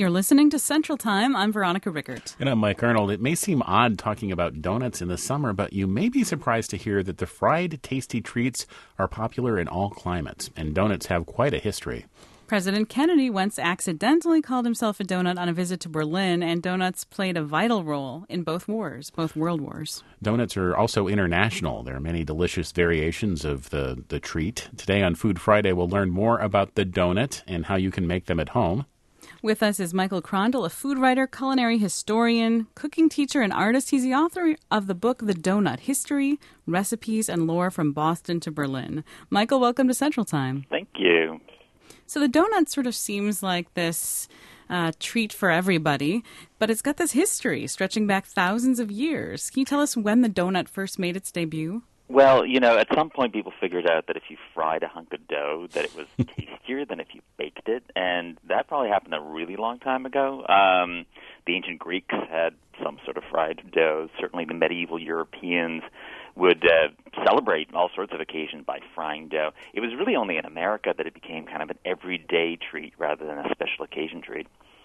You're listening to Central Time. I'm Veronica Rickert. And I'm Mike Arnold. It may seem odd talking about donuts in the summer, but you may be surprised to hear that the fried, tasty treats are popular in all climates, and donuts have quite a history. President Kennedy once accidentally called himself a donut on a visit to Berlin, and donuts played a vital role in both world wars. Donuts are also international. There are many delicious variations of the treat. Today on Food Friday, we'll learn more about the donut and how you can make them at home. With us is Michael Krondl, a food writer, culinary historian, cooking teacher, and artist. He's the author of the book The Donut: History, Recipes, and Lore from Boston to Berlin. Michael, welcome to Central Time. Thank you. So the donut sort of seems like this treat for everybody, but it's got this history stretching back thousands of years. Can you tell us when the donut first made its debut? Well, at some point people figured out that if you fried a hunk of dough, that it was tastier than if you baked it, and that probably happened a really long time ago. The ancient Greeks had some sort of fried dough. Certainly the medieval Europeans would celebrate all sorts of occasions by frying dough. It was really only in America that it became kind of an everyday treat rather than a special occasion treat.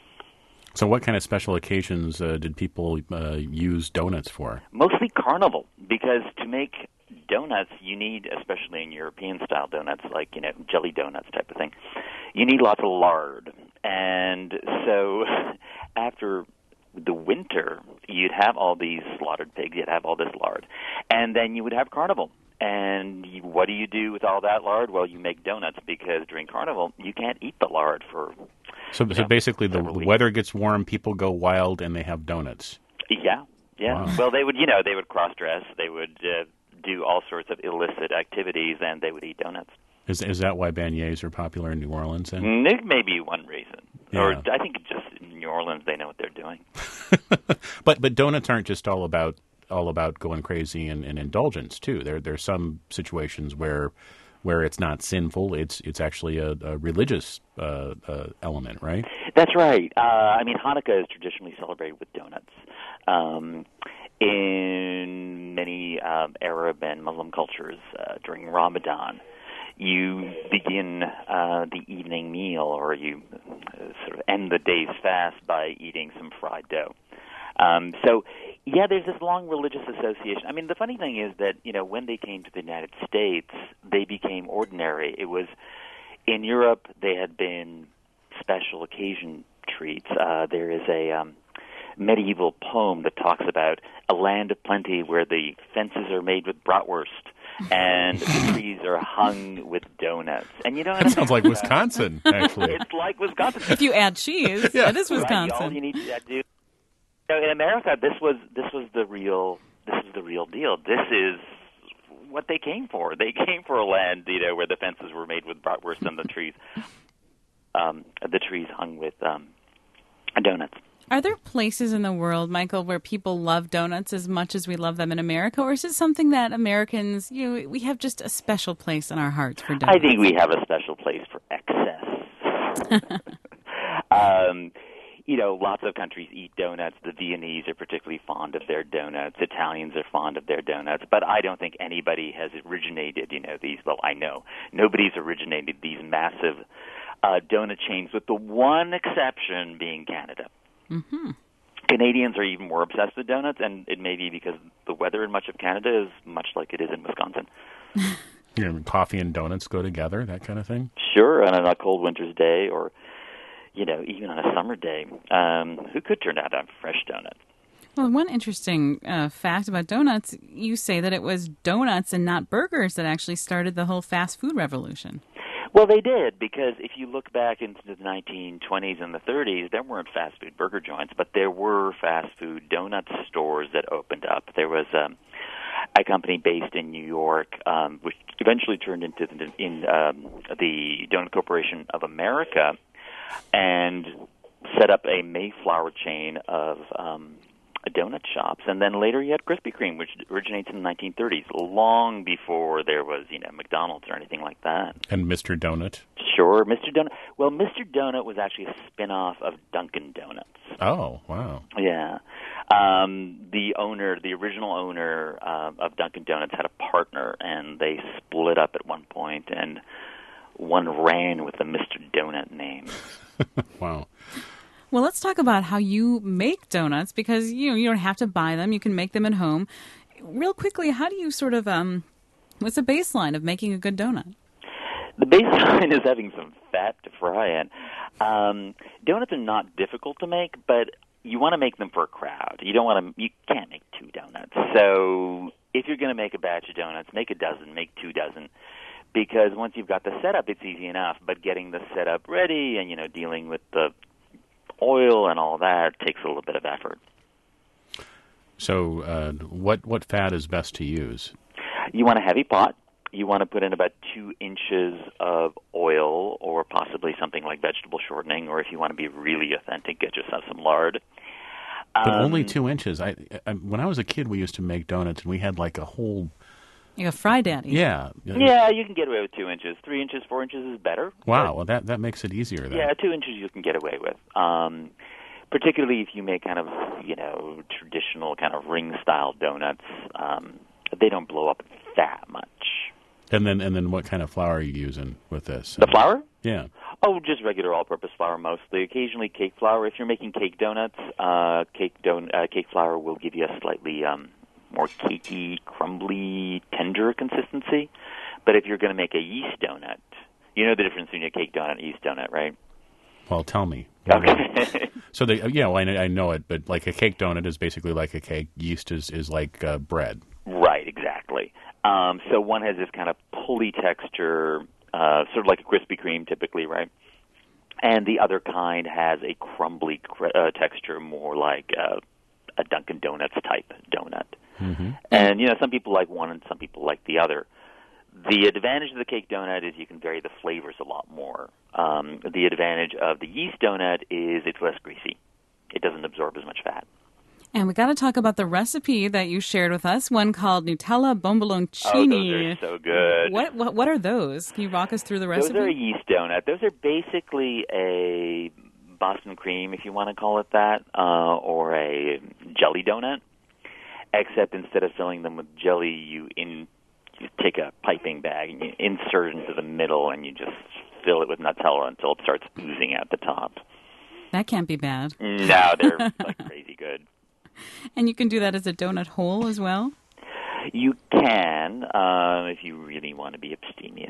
So what kind of special occasions did people use donuts for? Mostly carnival, because to make donuts, you need, especially in European-style donuts, like, jelly donuts type of thing, you need lots of lard. And so after the winter, you'd have all these slaughtered pigs, you'd have all this lard, and then you would have carnival. And what do you do with all that lard? Well, you make donuts, because during carnival, you can't eat the lard for So basically the weather gets warm, people go wild, and they have donuts. Yeah. Wow. Well, they would, they would cross-dress, they would do all sorts of illicit activities, and they would eat donuts. Is that why beignets are popular in New Orleans? Then? It may be one reason. Yeah. Or I think just in New Orleans, they know what they're doing. But donuts aren't just all about going crazy and indulgence too. There's some situations where it's not sinful. It's actually a religious element, right? That's right. Hanukkah is traditionally celebrated with donuts. In many Arab and Muslim cultures, during Ramadan, you begin the evening meal, or you sort of end the day's fast by eating some fried dough. There's this long religious association. The funny thing is that, when they came to the United States, they became ordinary. It was, in Europe, they had been special occasion treats. There is a medieval poem that talks about a land of plenty where the fences are made with bratwurst and the trees are hung with donuts. And that sounds like Wisconsin, actually. It's like Wisconsin. If you add cheese, that is Wisconsin. Right, all you need to do. In America, this was the real deal. This is what they came for. They came for a land, where the fences were made with bratwurst and the trees hung with donuts. Are there places in the world, Michael, where people love donuts as much as we love them in America, or is it something that Americans, we have just a special place in our hearts for donuts? I think we have a special place for excess. Lots of countries eat donuts. The Viennese are particularly fond of their donuts. Italians are fond of their donuts. But I don't think anybody has originated, these, well, I know. Nobody's originated these massive donut chains, with the one exception being Canada. Mm-hmm. Canadians are even more obsessed with donuts, and it may be because the weather in much of Canada is much like it is in Wisconsin. Coffee and donuts go together, that kind of thing? Sure, on a cold winter's day, or even on a summer day. Who could turn out to have fresh donuts? Well, one interesting fact about donuts, you say that it was donuts and not burgers that actually started the whole fast food revolution. Well, they did, because if you look back into the 1920s and the 30s, there weren't fast food burger joints, but there were fast food donut stores that opened up. There was a company based in New York, which eventually turned into the Donut Corporation of America, and set up a Mayflower chain of donut shops. And then later you had Krispy Kreme, which originates in the 1930s, long before there was, McDonald's or anything like that. And Mr. Donut? Sure, Mr. Donut. Well, Mr. Donut was actually a spin-off of Dunkin' Donuts. Oh, wow. Yeah. The original owner of Dunkin' Donuts had a partner, and they split up at one point, and one ran with the Mr. Donut name. Wow. Well, let's talk about how you make donuts, because you don't have to buy them. You can make them at home. Real quickly, how do you sort of what's the baseline of making a good donut? The baseline is having some fat to fry in. Donuts are not difficult to make, but you want to make them for a crowd. You can't make 2 donuts. So if you're going to make a batch of donuts, make a dozen, make 2 dozen. Because once you've got the setup, it's easy enough. But getting the setup ready and, dealing with the oil and all that takes a little bit of effort. So what fat is best to use? You want a heavy pot. You want to put in about 2 inches of oil, or possibly something like vegetable shortening, or if you want to be really authentic, get yourself some lard. But only 2 inches. When I was a kid, we used to make donuts, and we had like a whole... Like a fry daddy. Yeah. Yeah, you can get away with 2 inches. 3 inches, 4 inches is better. Wow, well, that makes it easier then. Yeah, 2 inches you can get away with. Particularly if you make kind of, traditional kind of ring-style donuts. They don't blow up that much. And then what kind of flour are you using with this? The flour? Yeah. Oh, just regular all-purpose flour mostly. Occasionally cake flour. If you're making cake donuts, cake flour will give you a slightly more cakey, crumbly, tender consistency. But if you're going to make a yeast donut, you know the difference between a cake donut and a yeast donut, right? Well, tell me. Okay. So I know it, but like a cake donut is basically like a cake. Yeast is like bread. Right, exactly. So one has this kind of pulley texture, sort of like a Krispy Kreme typically, right? And the other kind has a crumbly texture, more like a Dunkin' Donuts type donut. Mm-hmm. And, some people like one and some people like the other. The advantage of the cake donut is you can vary the flavors a lot more. The advantage of the yeast donut is it's less greasy. It doesn't absorb as much fat. And we got to talk about the recipe that you shared with us, one called Nutella Bomboloncini. Oh, those are so good. What are those? Can you walk us through the recipe? Those are a yeast donut. Those are basically a Boston cream, if you want to call it that, or a jelly donut. Except instead of filling them with jelly, you take a piping bag and you insert it into the middle, and you just fill it with Nutella until it starts oozing out the top. That can't be bad. No, they're like crazy good. And you can do that as a donut hole as well? You can, if you really want to be abstemious.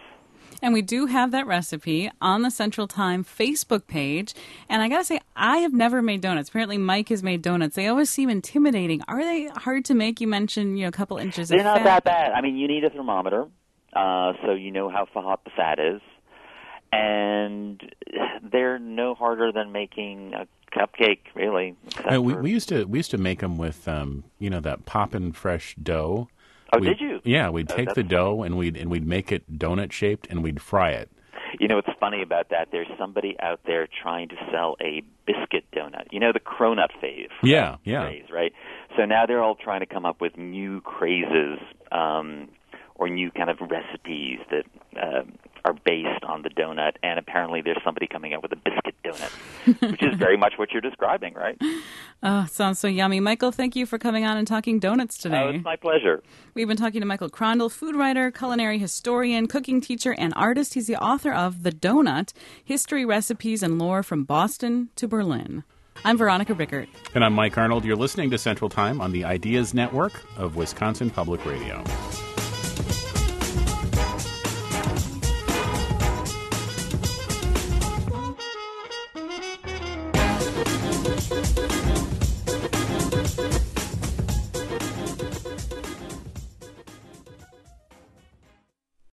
And we do have that recipe on the Central Time Facebook page. And I got to say, I have never made donuts. Apparently, Mike has made donuts. They always seem intimidating. Are they hard to make? You mentioned, a couple inches of fat. They're not that bad. I mean, you need a thermometer, so you know how hot the fat is. And they're no harder than making a cupcake, really. We used to make them with that Poppin' Fresh dough. Oh, did you? Yeah, we'd take the dough and we'd make it donut shaped and we'd fry it. What's funny about that? There's somebody out there trying to sell a biscuit donut. The cronut phase. Yeah. Craze, right? So now they're all trying to come up with new crazes or new kind of recipes that are based on the donut, and apparently there's somebody coming up with a biscuit donut, which is very much what you're describing, right? Oh, sounds so yummy. Michael, thank you for coming on and talking donuts today. Oh, it's my pleasure. We've been talking to Michael Crondall, food writer, culinary historian, cooking teacher, and artist. He's the author of The Donut, History, Recipes, and Lore from Boston to Berlin. I'm Veronica Rickert. And I'm Mike Arnold. You're listening to Central Time on the Ideas Network of Wisconsin Public Radio.